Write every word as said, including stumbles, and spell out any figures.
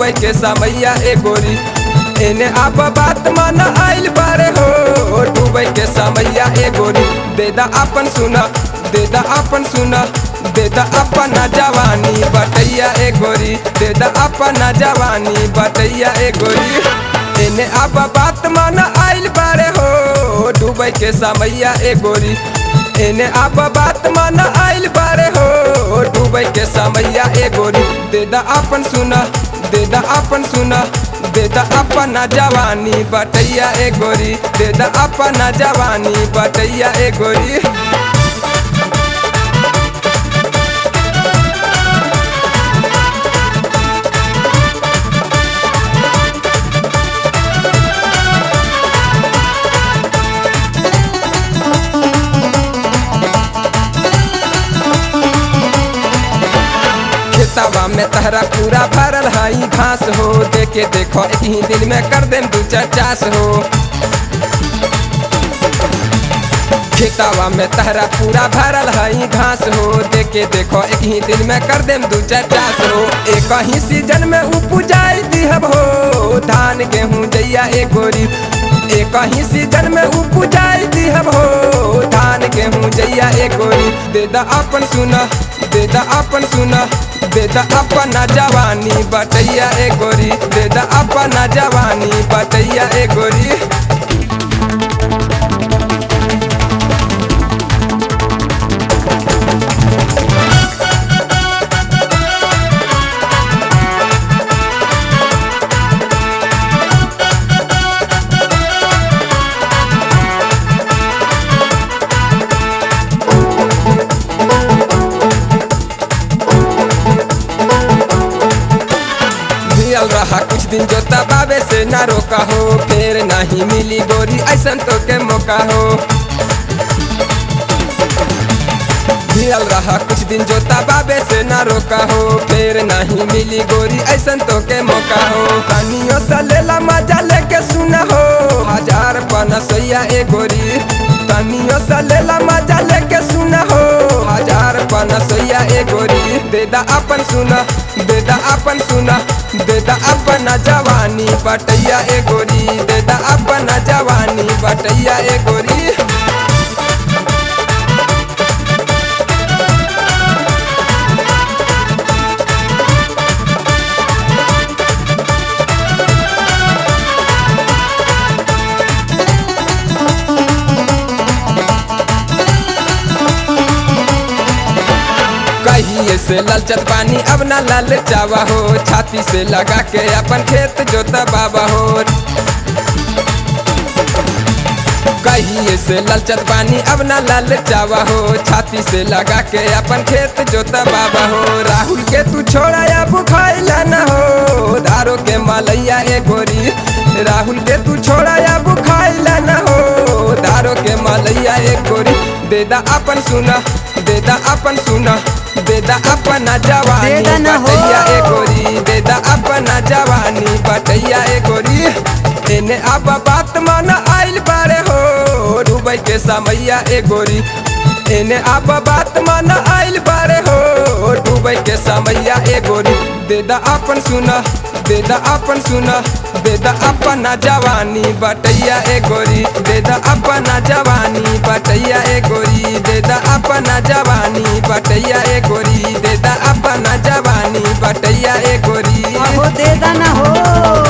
डूबे के समैया ए गोरी एने अब बात मन आइल बारे हो डूबे के समैया ए गोरी दे दा अपन सुना दे दा अपन सुना दे दा अपन जवानी बटैया ए गोरी दे दा अपन जवानी बटैया ए गोरी एने अब बात मन आइल बारे हो डूबे के समैया ए गोरी एने अब बात मन आइल बारे हो डूबे के समैया ए गोरी दे दा अपन सुना दे दा अपन सुना दे दा अपन जवानी बटैया ए गोरी दे दा अपन जवानी बटैया ए गोरी खेतवा में तहरा पूरा भरल हई घास हो देखे देखो एक ही दिन में कर देम दू चास हो खेतवा में तहरा पूरा भरल हई घास हो देखे देखो एक ही दिन में कर देम दू चास हो एक ही सीजन में उपजाई दिहब हो धान गेहूं जैया ए गोरी एक ही सीजन में उपजाई दिहब हो धान गेहूं जैया ए गोरी दे दा अपन सुना दे दा अपन सुना दे दा अपन जवानी बटैया ए गोरी दे दा अपन जवानी बटैया ए गोरी रहा कुछ दिन जो तबावे से ना रोका हो फिर नहीं मिली गोरी ऐसन तो के मौका हो भिड़ल रहा कुछ दिन जो तबावे से ना रोका हो फिर नहीं मिली गोरी ऐसन तो के मौका हो कनियों से लेला मजा लेके सुना हो हजार पनसैया ए गोरी कनियों से लेला मजा लेके सुना हो हजार पनसैया ए गोरी दे दा अपन सुना दे दा अपन सुना दे दा अपन जवानी बटैया ए गोरी दे दा अपन जवानी बटैया ए गोरी कहिए से ललचत पानी अब ना लाल चावा हो छाती से लगा के अपन खेत जोता बाबा हो कहिए से ललचत पानी अब ना लाल चावा हो छाती से लगा के अपन खेत जोता बाबा हो राहुल के तू छोड़ा या बुखाइला न हो धारो के मलैया ए गोरी राहुल के तू छोड़ा या बुखाइला न हो धारो के मलैया ए गोरी दे दा अपन सुना दे दा अपन सुना दे दा अपन जवानी बटैया ए गोरी दे दा अपन जवानी बटैया ए गोरी एने अब बात मन आइल बारे हो डूबे के समैया ए गोरी एने अब बात मन आइल बारे हो डूबे के समैया ए गोरी दे दा अपन सुना दे दा अपन सुना दे दा अपन जवानी बटैया ए गोरी दे दा अपन जवानी बटैया ए गोरी दे दा अपन जवानी बटैया ए गोरी दे दा अपन जवानी बटैया ए गोरी दे दा ना हो।